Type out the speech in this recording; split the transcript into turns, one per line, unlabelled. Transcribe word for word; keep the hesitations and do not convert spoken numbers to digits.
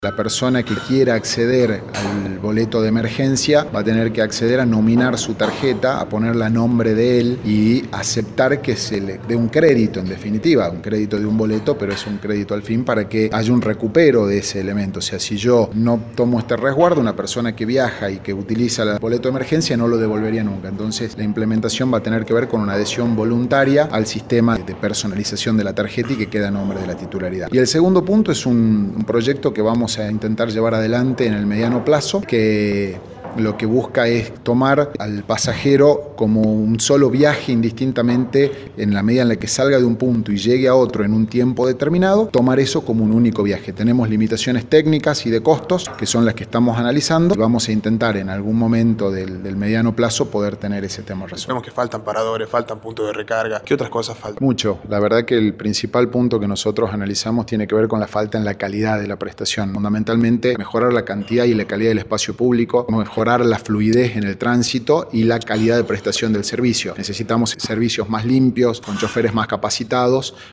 La persona que quiera acceder al boleto de emergencia va a tener que acceder a nominar su tarjeta, a ponerle a nombre de él y aceptar que se le dé un crédito, en definitiva, un crédito de un boleto, pero es un crédito al fin para que haya un recupero de ese elemento. O sea, si yo no tomo este resguardo, una persona que viaja y que utiliza el boleto de emergencia no lo devolvería nunca. Entonces, la implementación va a tener que ver con una adhesión voluntaria al sistema de personalización de la tarjeta y que queda a nombre de la titularidad. Y el segundo punto es un, un proyecto que vamos a intentar llevar adelante en el mediano plazo, que lo que busca es tomar al pasajero como un solo viaje indistintamente en la medida en la que salga de un punto y llegue a otro en un tiempo determinado, tomar eso como un único viaje. Tenemos limitaciones técnicas y de costos que son las que estamos analizando. Vamos a intentar en algún momento del, del mediano plazo poder tener ese tema resuelto.
Vemos que faltan paradores, faltan puntos de recarga. ¿Qué otras cosas faltan?
Mucho. La verdad que el principal punto que nosotros analizamos tiene que ver con la falta en la calidad de la prestación. Fundamentalmente mejorar la cantidad y la calidad del espacio público, mejorar la fluidez en el tránsito y la calidad de prestación del servicio. Necesitamos servicios más limpios, con choferes más capacitados,